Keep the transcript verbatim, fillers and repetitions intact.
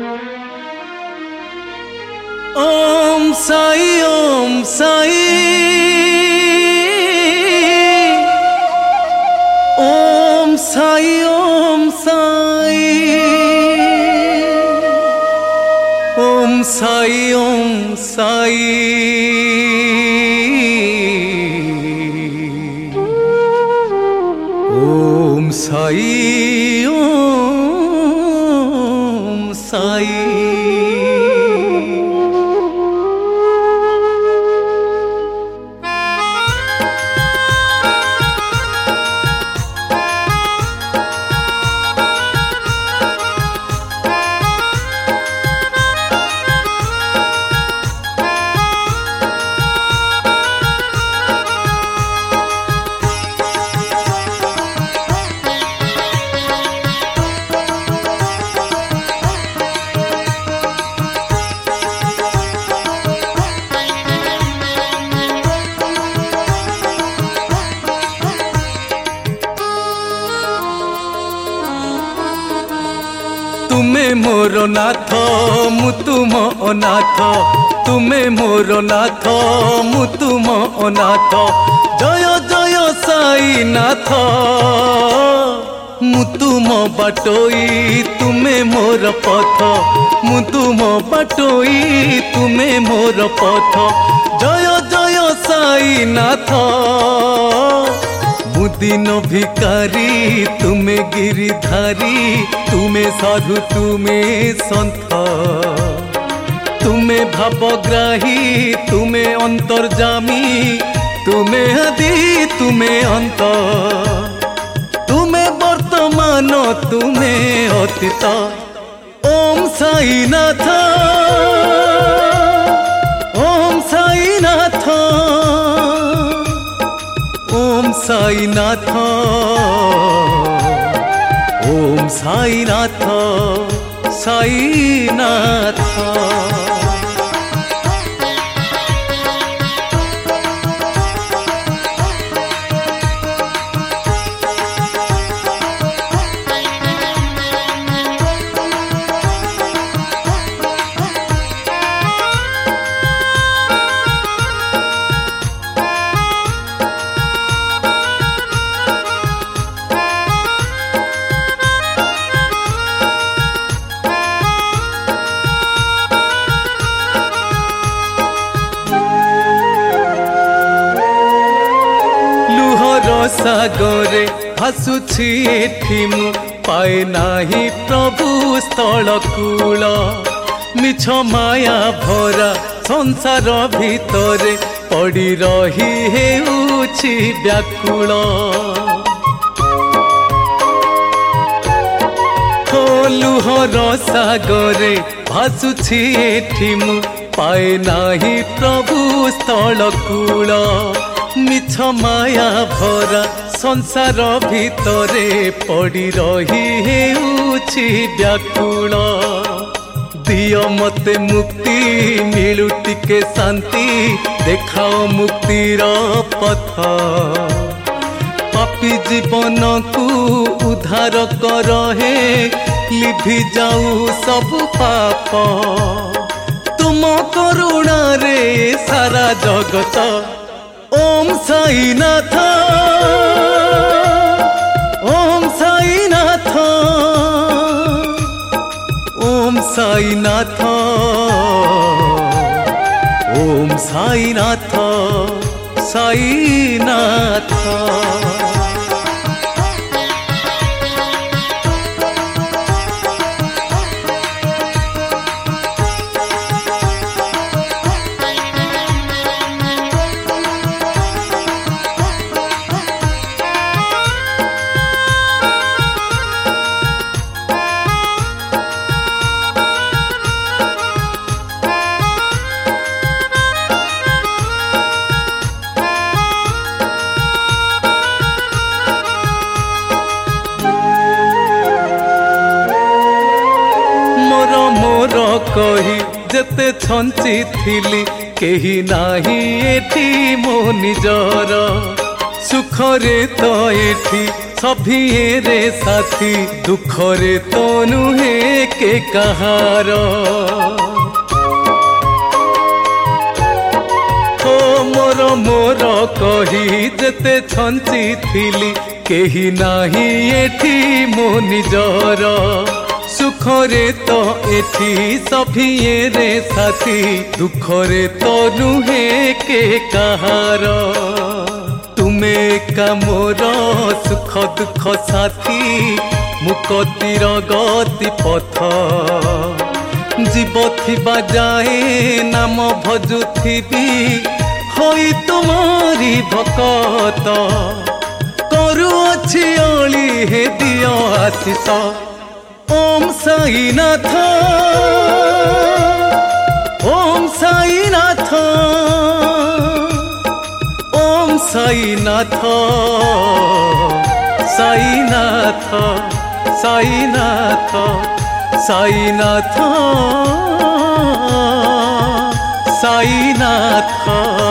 ओम साई ओम साई ओम साई ओम साई ओम साई ओम साई ओम साई ओम साई। तुमे मोर नाथ मु तुम अनाथ, तुमे मोर नाथ मु तुम अनाथ, जय जय साई नाथ मु तुम बाटोई तुमे मोर पथ, मु तुम बाटोई तुमे मोर पथ, जय जय साई नाथ मुदिन भिकारी तुमे गिरिधारी, तुमे साधु तुमे संत, तुमे भावग्राही तुमे अंतर्जामी, तुमे आदि तुमे अंत, तुमे वर्तमान तुमे अतीत। ओम साई नाथ ओम साई नाथ ओम साई नाथ ओम साई नाथ साई नाथ। सागरे भासुछि एठी मु पाए नाही प्रभु स्थल कूल, मिछ माया भरा संसार भितरे पड़ी रही हेउछि व्याकुल। लुहर सागरे भासुछि एठी मु पाए नाही प्रभु स्थल कूल, मिछ माया भरा संसार भितरे पड़ी रही हेउछि व्याकुल। दिय मते मुक्ति मिलु टिके शांति, देखाओ मुक्तिर पथ, पापी जीवन को उद्धार कर हे लिभि जाऊ सब पाप, तुम करुणा रे सारा जगत। ओम साई नाथ ओम साई नाथ ओम साई नाथ ओम साई नाथ साई नाथ। कही जेते छंची थिली केही नाही एठी मो निजर, सुखरे तो एठी सभिए रे साथी दुख रे तो नुहे के कहार हो मोर मोर कही जेते छंची थिली केही नाही एठी मो निजर सुखरे तो एठी सभिए रे साथी दुखरे तो नुहे के कहार तुमे का मोर सुख दुख साथी मुकतिर गति पथ जीव थिबा जाए नाम भजुथिबी होई तुमारी भकत करुअछि अली हे दियो आशीष ओम साईनाथ ओम साईनाथ ओम साईनाथ साईनाथ साईनाथ साईनाथ साईनाथ